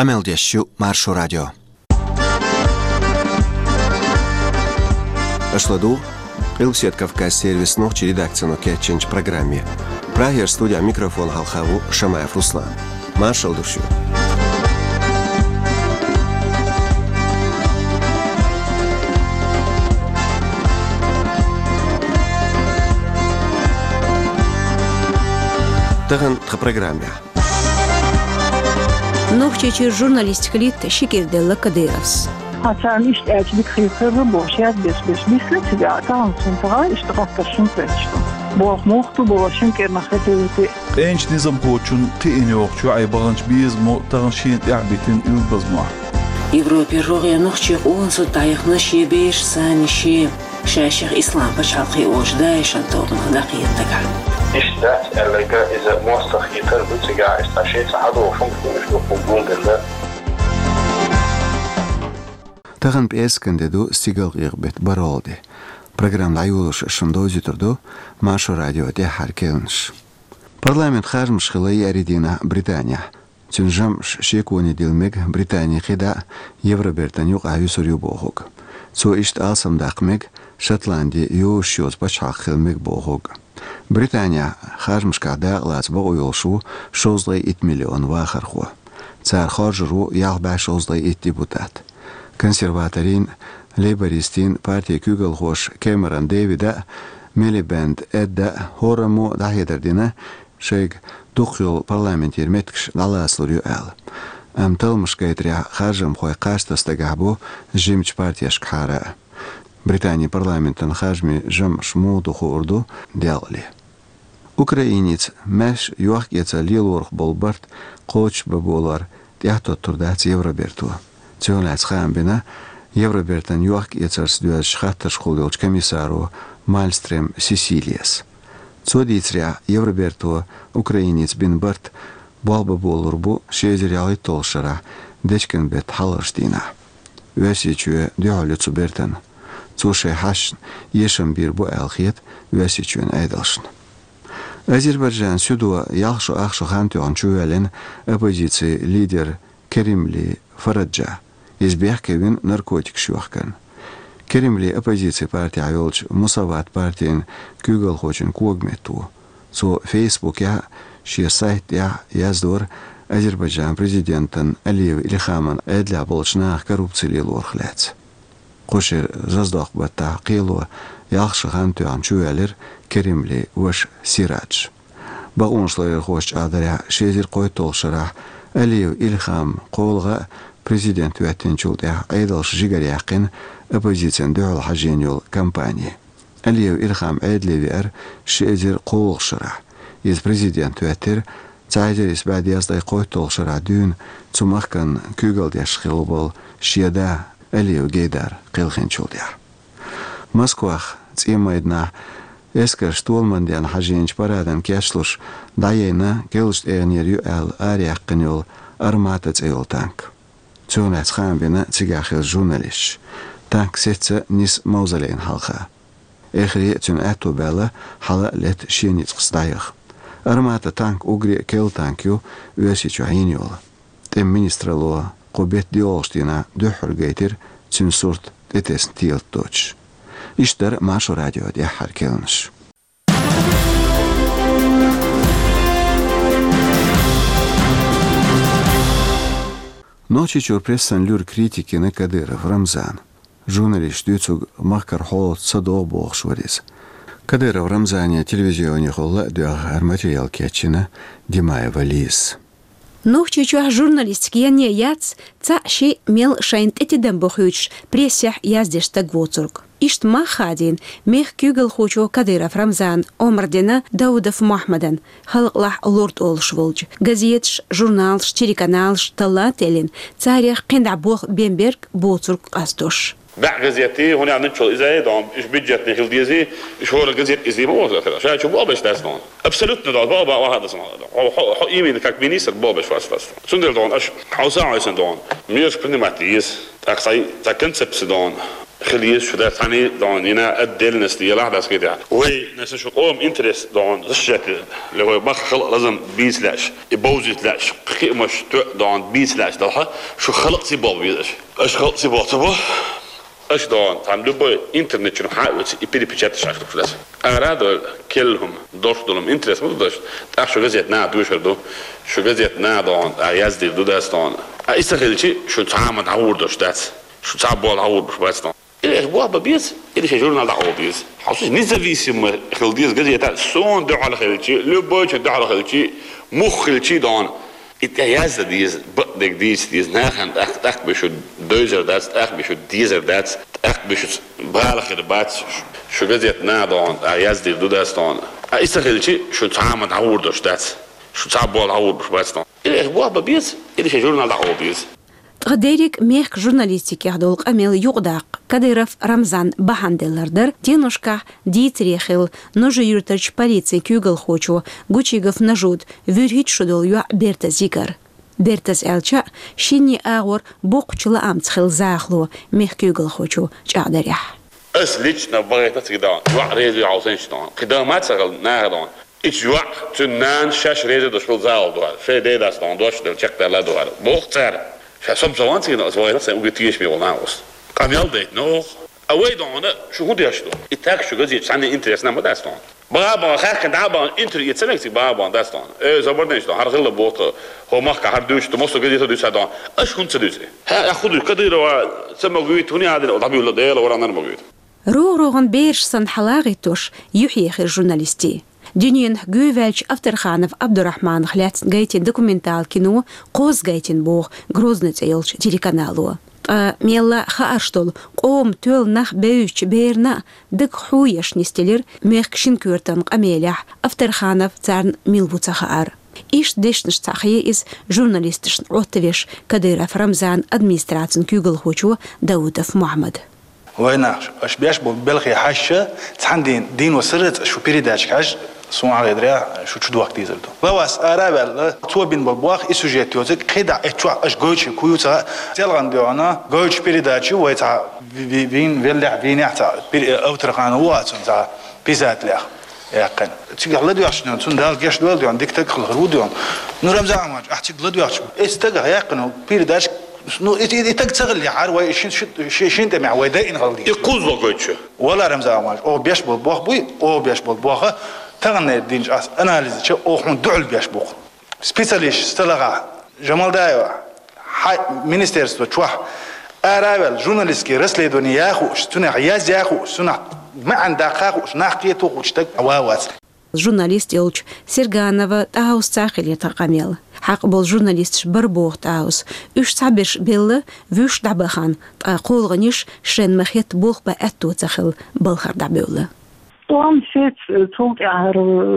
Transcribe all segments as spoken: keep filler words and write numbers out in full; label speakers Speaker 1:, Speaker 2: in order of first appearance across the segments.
Speaker 1: Ameldeshu Marsho Radio. Ашладу Илсет Кавказ сервис ночи редакцию кетченч программе. Прагер студия микрофон Халхаву Шамаев Руслан. Маршал душу. Таган в программе.
Speaker 2: Нохчечи журналистик лит Шикерделла Кадыровс.
Speaker 3: Hatsan işte elçilik hıyıkları boşayat beş beş misli tiga tamam suntağa işte kakkasın peçto. Bu muhtu bu şinker nahreteti.
Speaker 4: Enç nizam koçun tiini yokçu ay bağınç biz mu tağışin yahbitin ülbazma.
Speaker 5: Европе роги нохчи онсу таяхна шебеш саниши шаших ислам башалхи ождай шантогна дақиеттага.
Speaker 6: İşte ellega ize muastak yeter bu tiga işte şey sahada ofun müşlü qubulda.
Speaker 1: Таган пескендеду стигал ирбет баролди. Программа лайулуш шундозиторду Машу радио де харкелнш. Парламент хажмш хилай аридина Британия. Тюнжам шекуни дилмег Британия хида Евробертанюк аюсурю бохуг. Цо ишт алсам дақмег Шотландия ю шёз бачахилмег бохуг. Британия хажмш када лац богуйолшу шозлай ит миллион вахарху. Цар хажру ялба шозлай ит депутат. Консерваторин, лейбористин, партия Күгел хош, Кэмерон Дэвида, Милибенд Эдда, Хораму дахедердина, шейг духил парламентир меткш даласлурю эл. Ам талмышкайтря хажам хой каштастагабу жимч партия шкхара. Британия парламентан хажми жам шму духу урду делали. Украинец мэш юахкеца лилурх болбарт, коч бабулар, тяхто турдац Евроберту. Цёлац хамбина Евробертан юах ецарс дуаш хатташ хулдолч комиссару Мальстрем Сесилиес. Цодицря Евроберту украинец бин барт балба болурбу шезеряли толшара дечкен бет халарштина. Весичуе дюалю цубертан. Цуше хаш ешем бирбу алхет весичуен айдалшн. Азербайджан сюдуа ялшу ахшу хантуан чуэлен оппозиции лидер Керимли Фараджа. Избех кевин наркотик шуахкан. Керимли оппозиция партия айолч Мусават партиен Күгел хочен когмету. Со Facebook я ши сайт я яздор Азербайджан президентен Алиев Ильхаман эдля болчнах коррупциили лорхлец. Кошер жаздох бата қилу яхшы хантуан чуэлер Керимли ваш Сирадж. Багуншлар хош адаря шезир қой толшара Алиев Ильхам қолға президент вәттенчулда айдалш жигаряқин оппозициян дұғыл хаженюл кампания. Алиев Ильхам әйдлевер шезір қолғшыра. Ез президент вәттер цайдер избәді яздай қой толшыра дүйін цумаққан күгілдеш қил бол шеда Алиев гейдар қилхенчулда. Москвах цимайдна эскер штулмандян хаженч парадан кешлуш дайена келшт эгнер ю әл аряққин юл арматац эйол танк. Цёнэц хамбина цигахил журналист. Танк сетца нис маузалейн халха. Эхри цюн эту бэла хала лет шиениц қстайых. Армата танк угри кел танкю уэсичу айниола. Тем министралуа қобет диолштина дөхір гейтер цюн сурт этесн тиелт доч. Иштер Машу радио дяхар келныш. Ночи чурпрессан люр критики на Кадыров Рамзан. Журналист дюцуг махкар холод садо бохшварис. Кадыров Рамзане телевизионе холла дюахар материал кетчина Димаева Лис.
Speaker 2: Нохчечуах журналистик яне яц ца ши мел шайнт этиден бохюч прессях яздеш тагвоцург. Ишт махадин мех Күгел хочо Кадыров Рамзан Омардена Даудов Махмадан халклах лорд олшволж. Газетш, журналш, телеканалш, талателин царях кенда бох Бенберг боцург астош.
Speaker 7: باع غزيتي هنا عم نشتغل إذا دام إيش بيجت نخل ديزي إيش هو الغزيت إزاي ما وصل كذا شايف شو بابش تاسون أبسلوتنا ده بابا واحد صنع حق إيمين كك بينيسر بابش فاس فاس سندل دون أش حوسا عايزن دون ميرش بني ماتيس تاكسي تاكنسبس دون خليش شو ده ثاني دون هنا الدل نستي لا ده كده وهي ناس شو قوم انترست دون الشكل اللي هو بخ خلق لازم بيس لاش يبوزت لاش مش دون بيس لاش ده شو خلق سي بول بيش ايش خلق سي بول تبو ايش دون تعملوا بو انترنت شنو حاول يبدي بيجات شاف فلوس اراد كلهم دوش دولم انترست مو دوش تعرف شو جزيت نا دوش دو شو جزيت نا دون يازدي دو داستون استخدم شيء شو تعامل عور دوش دات شو تعبوا العور بس دون إيه هو ببيز إيه شيء جورنا دعوة بيز حاسس نزافيسم خلديز جزية سون دعوة على خلتشي لبوش دعوة على خلتشي مخ خلتشي دان إتياز ديز بدك ديز ديز ناخن أخ أخ بشو دوزر دات أخ بشو ديزر دات أخ بشو بالخ البات شو جزية نادان إتياز ديز دو داستان إستخدمتي شو تعامل عور دوش دات شو تعبوا العور بس دان إيه هو ببيز إيه شيء جورنا دعوة بيز
Speaker 2: Тғдерик мех журналистики ядолық амел юғдақ. Кадыров Рамзан Баханделардыр, Тенушка Дитрехил, ножи юртач полиции кюгл хочу, Гучигов нажуд, вюрхит шудол юа Берта Зигар. Бертас элча, шинни агор боқчыла амцхил захлу, мех кюгл хочу, чадарях.
Speaker 7: أس ليش نبغيت تقدان وع ريزي عاوزين شتان قدامات سقل ناردان إيش وع تنان شاش ريزي دشبل زال دوار في دي داستان دوش دل شك دل دوار بوختار فسم زمان تيجي نصوير نفسه وقت تيجي مي والله عاوز كامل ديت نو أوي دون شو هو ديشتو إتاك شو جزء سنة إنترست نما داستان بابا خير كان دابا إنتر يتسنك بابا داستان إيه زبردن شتان هر خلا بوت هو ما كهر دوش تمسك جزء دوش هذا إيش كنت تدوسه ها أخذ كدير وسمى قويت هني هذا طبيعي ولا ديال ولا أنا موجود
Speaker 2: رو روغن بيرش سن حلاغي توش يحيي خير جورناليستي دنيان جوفالش أفترخانف عبد الرحمن خلات جايتين دوكومنتال كينو قوز جايتين بوغ جروزنت ايلش تيليكانالو ميلا خارشتول قوم تول نخ بيوش بيرنا دك خويش نستيلر ميخكشين كورتن قميلح أفترخانف تارن ميلبوتا خار إيش ديشنش تاخيه إز جورناليستش عطوش كديرف رمزان أدميستراتن كيوغل خوشو داودف محمد
Speaker 8: وين اش بيش بلغي حاجه تحندين دين وسرت شو بيريداش كاش سون على دريا شو شو وقت يزلتو لواس ارابل تو بين ببواخ اي سوجيت يوتك قيدا اتوا اش غوتش كويوتا تلغن ديونا غوتش بيريداش ويتا بين فيلع بين تاع اوترخان هو تاع بيزات لا يقن تيغ لا دياش نون تون دال كاش دول ديون ديك تاكل غروديون نورم زعما احتي لا دياش استغ يقن بيريداش نو يتقتغل لي عار واي شين شين شين تمع ويدين غلدي
Speaker 7: يقوز وقتش
Speaker 8: ولا رمزا ماج او بيش بول بوخ بوي او بيش بول بوخ تغنى دينج اس اناليز شو او خون دعل بيش بوخ سبيساليش استلغا جمال دايوا مينستيرستو تشوح ارابل جورناليستكي رسلي دنيا خو شتنا عياز يا خو شنا ما عندها خو ناقيتو وشتك واواس
Speaker 2: журналист Елч Серганова таус цахили тaqamel. Хақ бол журналист барбох таус. Үш цабиш беллы вүш дабахан. Қолғыниш шрен махет бох ба әтту цахил балхар дабеулы.
Speaker 3: Туан сет тулт яр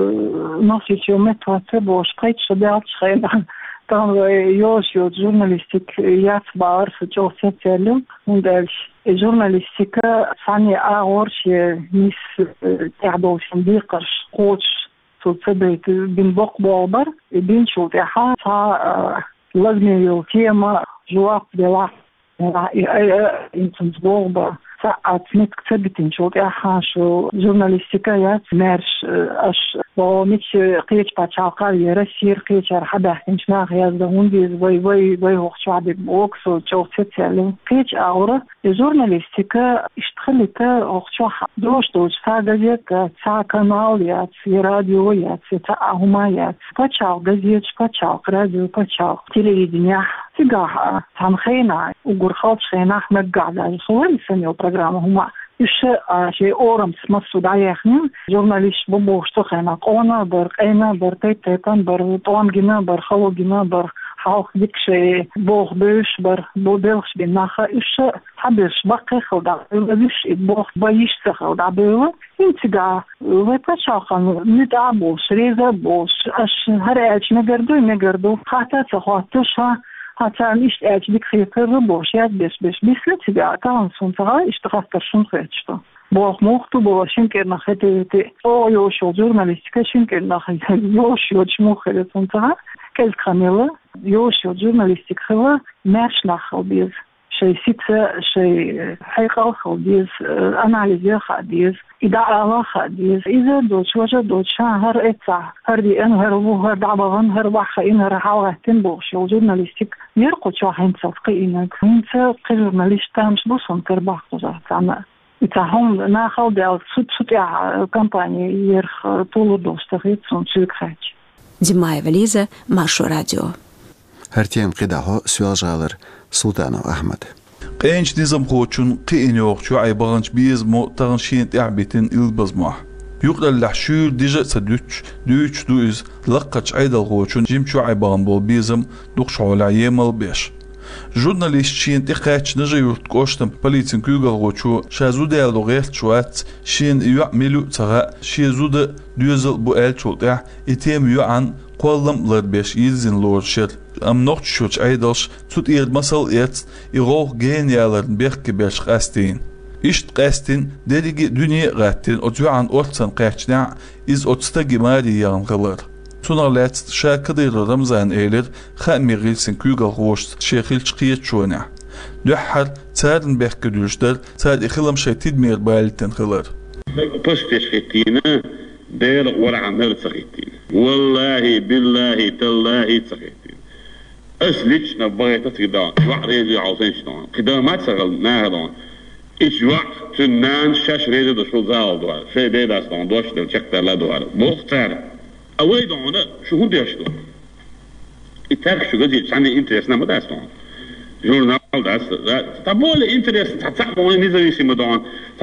Speaker 3: носичо метваце бош қайт шадят шайдан. Там ёш ё журналистик яц бар сычо сетелю. Ундаш журналистика сани аорше мис тядовшин бикаш قوش تصدق بين بق بابر بين شو تحا تا لازم يوتيما جواب بلا انت بابر ساعات نتكتبتين شو تحا شو جورناليستيكا يا مارش اش ومش قيش باتشاقال يرسير قيش رحبه انش ما غياز دهونديز وي وي وي هو شو عبد بوكس وشو تسالو قيش اورا الجورناليستيكا اشتغلت شو دوش دوش فاجيك تاع كانال يا في راديو يا تاع هما يا باتشاو غازيت باتشاو راديو باتشاو تلفزيون تيغا تنخينا وغرخات خينا احمد قاعده صور سنيو برنامج هما إيش شيء أورم سمسو دايخنين جورناليست بوش تخينا قونا بر قينا بر تيتان بر طوام جنا بر خلو جنا بر حاوخ ديك شيء بوخ بيش بر بودلش بناخا إيش حبش بقي خلدا إيش بوخ بايش تخلدا بيوا إنتجا وتشاخن نتعبوش ريزا بوش أش هرأش نقدو نقدو حتى تخاطشها حتى nicht ehrlich kriegen boş ya beş beş mislet ya kan sonra işte kastasın kaçtı. Bu muhtu bu şinker nahete o yo şu jurnalistika şinker nahete yo şu çmuhre sonra kel kanala yo şu jurnalistika merş nahal biz شيء ستة شيء حقيقة خديز أناليزيا خديز إدعاء خديز إذا دوش وجد دوش هر إتسع هر دي أن هر وهر دعبغن هر وحين هر حاوة تنبوش الجورناليستيك يرقو شو حين صدقينك هنسا كجورناليستا مش بوصن كرباح قزار تعمل إتاهم ناخل ديال سوت سوت يا كامباني يرخ طول دوستغيت سون سوكخاج
Speaker 2: Димаева Лиза, Машу радио.
Speaker 1: هرتيم قدعه سوال جالر سلطان أحمد
Speaker 4: قينش نظام خوتشون قين يوقشو عي بغنش بيز مو تغنشين تعبيتين البزمح يقدر لحشور ديجا سدوش دوش دوز لقش عيد الغوتشون جيمشو عي بغن بول بيزم دوخشو العيام البيش журналистчин тихач нажают коштам полицин кюгал гочу шазуда логет чуат шин ю милу цага шизуда дюзел бу элчулта итем ю ан коллам лербеш изин лоршер am noch schuch eidels tut ihr masal jetzt ihro genialern berkebеш gastin ist gastin derige dünya gatin o juan ortsan qachna iz otsta gimari yanqalar Sonar letzt şarkıdır Ramazan eyler xamirilsin kügal hoşt şehil çıkıyet çoğuna. Dühhar çarın bekgedülüşler çar ixilam şetid mer balten kılar.
Speaker 7: Pastış xittina der wara amel saqitin. Wallahi billahi tallahi saqitin. Aslich na bagayta tidan. Wa'rezi awsan shtan. Qidamat sagal nahadan. İcwa tünnan şaş rezi de şu zal doar. Şey de dastan doş del çekterla doar. Muhtar أويد عنا شو هو ديشتو إتاك شو قدي عندي إنترست نما داستون جورنال داست تابول إنترست تعب وين نزل شيء مدان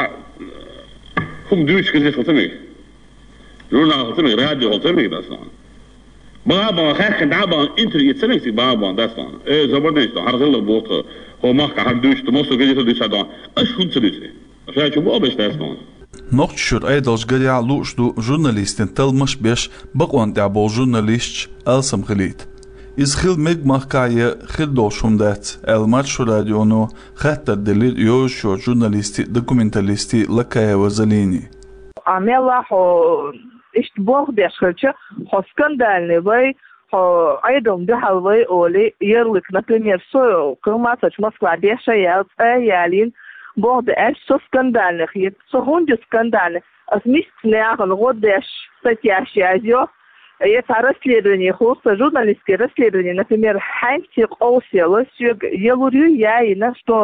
Speaker 7: هم دوش كذا خطمي جورنال خطمي راديو خطمي داستون بابا خاك دعبا إنتر يتسمع بابا داستون إيه زبردست هرزل بوت هو ما كان دوش تمسك كذا دوش دان أش كنت تدوسي عشان شو بابش داستون
Speaker 4: Nochtshur eidals gadia luchdu journalistin telmash besh baqwan ta'bol journalist alsam khalid. Is khil meg mahkaya khil dolshumdat el macho radiono khatta delir yo sho journalisti dokumentalisti lakaya wazalini.
Speaker 9: Amela ho ist boh deshkhalcha ho skandalny vay ho aydom de halvay oli yerlik например so kılmasach Moskva deshayat ayalin Бorde эш со скандальных, есть со хунди скандальных. А вместе нахал годеш статьящий азио. Есть расследование, худо журналистские расследования, например, Хайнцик Олсела, елурю я и на что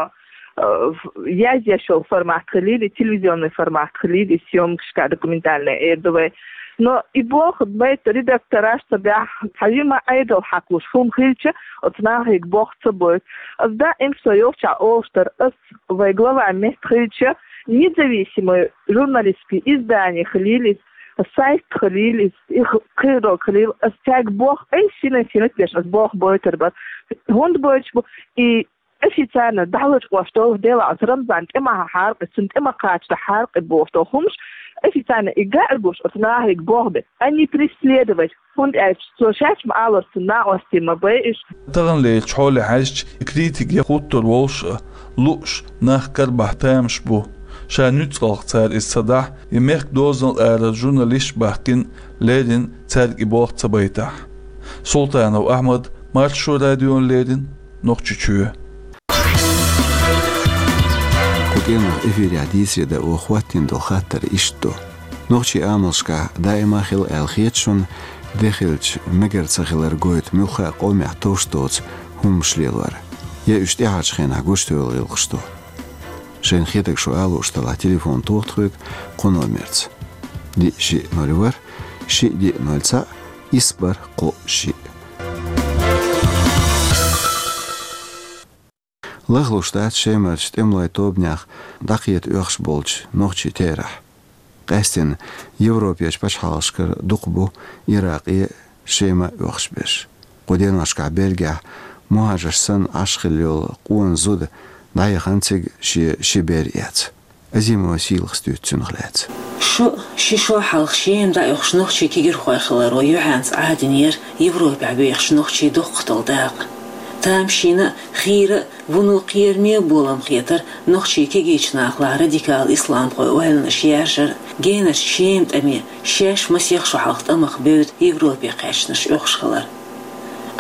Speaker 9: я здесь шел формат хлили, телевизионный формат хлили, съемка документальная, эрдовая. Но и бог бейт редактора, чтобы Халима Айдол Хаклуш Хум Хильча, от нахик бог собой. Да им соёвча Олштер, в глава мест Хильча, независимые журналистские издания хлились, сайт хлились, их кидо хлил, стяг бог, эй сильно сильно пеш, бог бойтербат, хунд бойчбу, и официально далеч что дело от Рамзан, има харп, сунт има качта харп, бог, хумш, официально играть будешь от нахик богбе, а не преследовать. Фонд эш слушать мало сна остима бэш.
Speaker 4: Таган ле чхоле хаш критик яхуттор волш луш нах карбахтамш бу. Ша нуцгалх цар исsada имех дозал эр журналист бахкин ледин цар гибох цабайта. Султанов Ахмад Маршо радион ледин нохчучу.
Speaker 1: Кукена эфире адисреда у хватин до хаттер ишту. Нохчи амалшка дайма хил элхетшун дехилч мегерцахилер гойт мюха qomeh tostots humшлелар. Я үштяхач хен агуштуэл илгшту. Шен хетек шо алуштала телефон тохтрык қономерц. Ди ши нольвар, ши ди нольца, испар қо ши. Лахлуштат шемерч темлай тобнях дақиет өхш болч нохчи терах. Qəstin Европияч пачхалшкар дуқбу Ирақи шема өхш беш. Қуден ашқа Бельгия мухажырсан ашқылел қуын зуд дайханциг ши шиберияц. Азимова силх стүтсүн хлац.
Speaker 5: Шо шишо халхшим да өхшнохчи кигер хойхлар о юханс адинер Европа бехшнохчи дуқталдақ. Тамшина خير ونو قير مي بولم خيتر نخشي كيجيش ناقلا راديكال إسلام قوي وهلنا شيارشر جينش شيمت أمي شاش مسيخ شو حلقت أمخ بيوت يوروبي قاشنش أخش خلر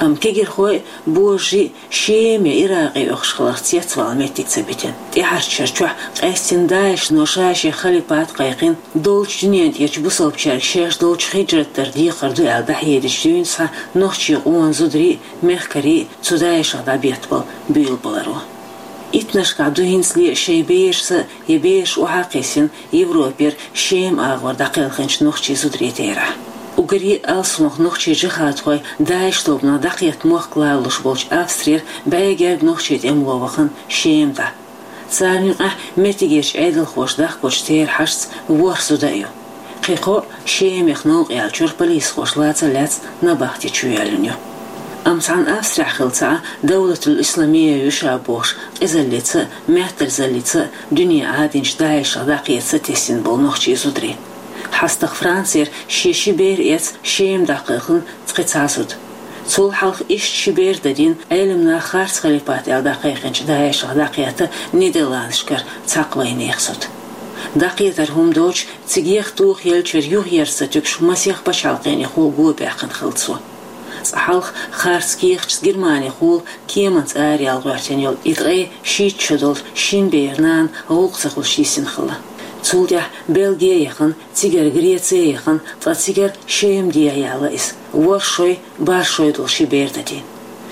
Speaker 5: ام كيجر خوي بوجي شيمي إراقي أخشخلاختيات والميتك تبتين تيحر شرشوح قيستين دايش نوشاشي خليبات قيقين دولش دنيان تيج بصوب شارك شاش دولش خيجرة تردي قردو البحية دجدوين صح نوخشي قوان زدري مخكري تدايش غدا بيتبال بيل بلارو إتناش قعدو هنسلي شي بيش يبيش وحاقيسين يوروبير شيم آغور دقيل خنش نوخشي زدري تيرا وقري ألسمخ نوخشي جخات خوي دايش طوبنا دقيت موخ قلالوش بولش أفسرير بايقار نوخشي املووخن شيم دا سارنين أح متيجيش عيدل خوش داخ كوش تير حشت ورسو دايو قيقو شيم يخنوق يالجور بليس خوش لاتا لات نباختي تشويالنيو أمسعن أفسرع خلطة دولة الإسلامية يشابوش إزاليتا مهتر زاليتا دنيا عادينش دايش داقيت ستيسين بول نوخشي زدري حستق فرانسير شي شبير إت شيم دقيقن تقيتاسود تول حلق إش شبير دادين علمنا خارج خليفات إل دقيقنش دايش داقيتا نيدرلاندشكر تقوين يخصد دقيقترهم دوش تيجيخ توخ يلشر يوغ يرستوكش مسيخ بشالقين يخول قوة باقن خلطسو صحالخ خارج كيخش جرماني خول كيمانت آري الغوحتين يول إدغي شيت شدول شين بيرنان غوق سخل شيسين خلا تولدح بلغيا يخن تيجر غريتسي يخن فتيجر شيم ديا يالا إس ورشوي بارشوي دول شبير دادين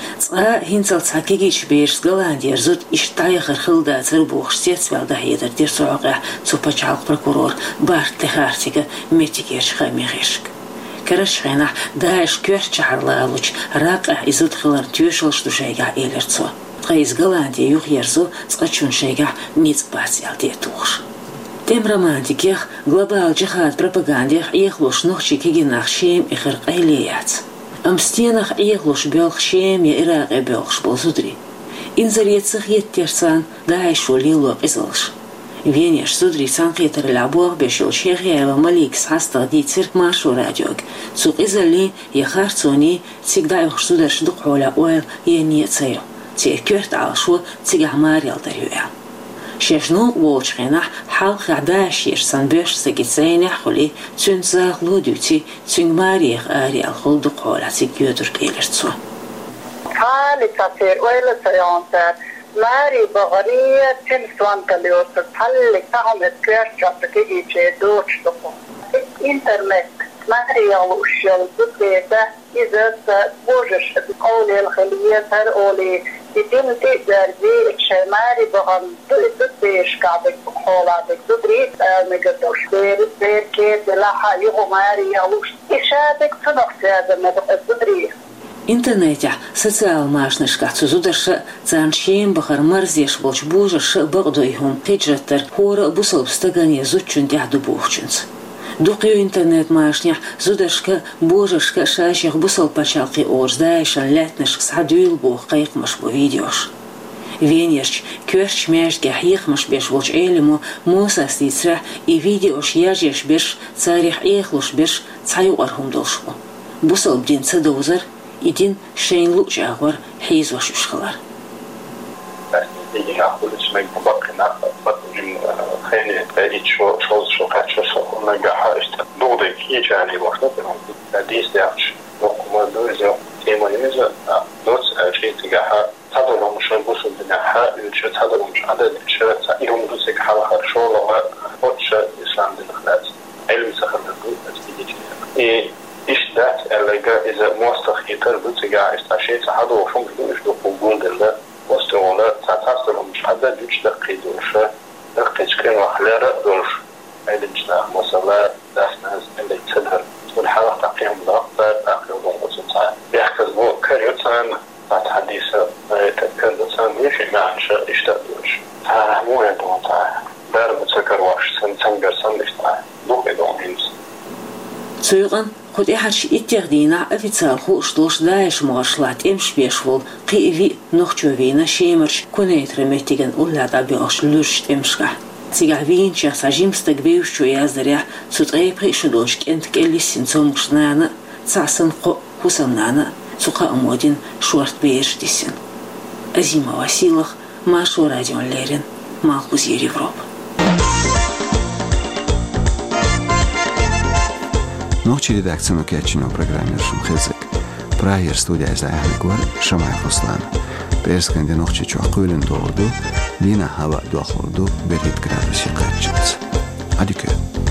Speaker 5: تقا هنسل تحكيكي شبير سغلان دير زود إشتايخر خلدا تربوخ شتيت والدا هيدر دير سوعقا توباچالق بروكورور بارت تخارتيك ميتيكيرش خاميغيشك كرش خينح دايش كوش شعرلالوش راقع إزود خلر تيوشلش دوشايقع إيلرتسو تقايز غلان دي يوخ يرزو تقاچون شايقع نيز باسيال ديتوخش تم романтикех глобал джихад пропагандех ихлуш нохчи кигинах шем и хырқайлият. Амстенах ихлуш бёлх шем и ирaq и бёлхш болзудри. Инзарецах еттерсан дайшу лилу излш. Венеш судри санкитер лабуах бешил шехьяева маликс хаста дитер машу радиог. Цук изали яхарцуни всегда их сударш духоля ойл и не цею. Те кёрт алшу цигах марил дарюя. ششنو ووشخينح حلق عداش يرسن بيش سجيتسينح خلي تنزاغ لوديوتي تنج ماريخ آري الخلد قولاتي جيودر كيلرتسو
Speaker 10: حالي تطير ويلا سيانتر ماري بغرية تنسوان كاليوسر حالي تهم اتكير شابكي ايجي دوش دقو انترنت ماري يالوشيال بطيبه إذا بوجش قولي الخلية تر أولي يتم تقدر بي الشماري بغم تدبيش كعبك بخولاتك تدريد مقدوش بير بير كيد لحا يغو ماري يالوش إشادك تنقص هذا مدق تدريد
Speaker 5: интернете социал машнышка цузудыршы заншем бахар марзеш болч бужыршы багдойхум хиджаттар хора бусылбстагане зучун дяду бухчунц. Дукью интернет машня зудышка бужыршка шаших бусыл пачалки орздайшан лятнышк садюил бух кайкмаш бу видеош. Венерч кверч межге хихмаш беш волч элему мосас лицра и видеош яжеш беш царих эхлуш беш цаю архум долшку. Бусыл бдин цадозар إدين شين لوج أغور حيز وشوشخلار.
Speaker 6: إيه أقول اسمه بقنا بقول خيني بعيد شو شو شو كاتش شو نجاح است نودي يجاني وقت بنام ديس داش نقوم دوزه تيمون يزا دوس شيء تجاها تدور مش نبص بناها يشوف تدور مش عدد شو يوم دوسك حلا شو لو وش إسلام دخلت علم سخنت إيه إيش ده اللي جا إذا موثق يتربط جا استشهد هذا وفهم بدون إيش دقوقون دلله واستغلال تعتصر مش هذا جوش دقيق دوشه دقيق كن وحلارة دوش عيدنا مثلا داسناز اللي تدهر والحالة تقيم ضغطة تقيم ضغطة بيحكز بو كريوتان تحديثة تذكر دسان يشي معنشة إيش تدوش ها مو يدون تاع دار بتسكر واش سن سنجر سن إيش تاع دوك يدون هنس
Speaker 5: سيغن خد إحش إتيغدينا أفيتسال خوش دوش دايش مغشلات إمش بيشول قيفي نوخشوفينا شيمرش كونيت رميتيغن أولاد أبيغش لورشت إمشكا تيغا فين شخص جيمستك بيوشو يازدريح سوتغيبغي شدوش كنتك اللي سنسوم غشنانا تسعسن قو خسمنانا سوقا أمودين شورت بيش ديسن أزيما واسيلخ ماشو راديون ليرين مالكوزير Европа.
Speaker 1: Ночи редакцию кячино программершим хезек. براير ستوديا زايح نقول شمع فصلان بيرسكن نوخشي شو قولن دوردو لينا هوا دو خردو بريد جرادوس يقاتشت. Adieu.